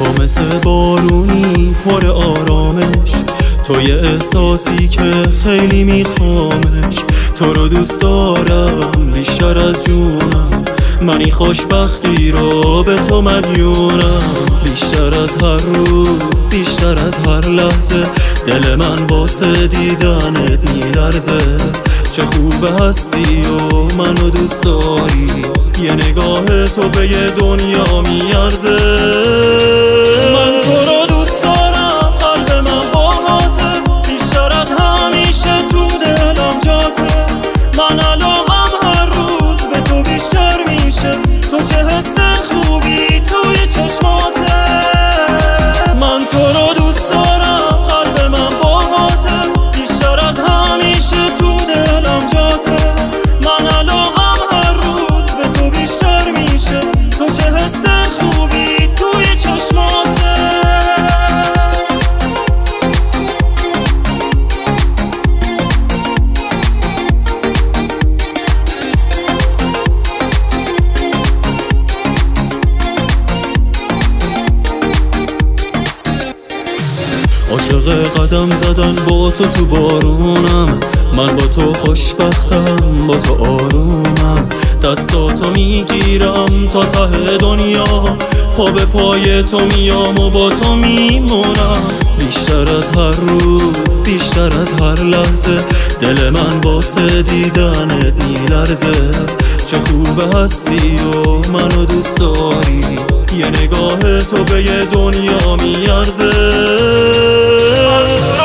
تو مثل بارونی پر آرامش، تو یه احساسی که خیلی میخوامش. تو رو دوست دارم بیشتر از جونم، من این خوشبختی رو به تو مدیونم. بیشتر از هر روز، بیشتر از هر لحظه، دل من واسه دیدنت میلرزه. چه خوب هستی و منو دوست داری، یه نگاه تو به یه دنیا میارزه. من تو رو دوست دارم، قلب من باهاته، بیشتر از همیشه تو دلم جاته. من علاقم هر روز به تو بیشتر میشه، تو چه حس خوبی توی چشماته. من تو رو دوست دارم، قلب من باهاته، بیشتر از همیشه تو دلم جاته. من علاقم هر روز به تو بیشتر میشه، تو چه حس خوبی توی چشماته. عاشق قدم زدن با تو بارونم، من با تو خوشبختم، با تو آرومم. دستاتو میگیرم تا ته دنیا، پا به پای تو میام و با تو میمونم. بیشتر از هر روز، بیشتر از هر لحظه، دل من واسه دیدنت میلرزه. چه خوب هستی و منو دوست داری، یه نگاه تو به یه دنیا میارزه.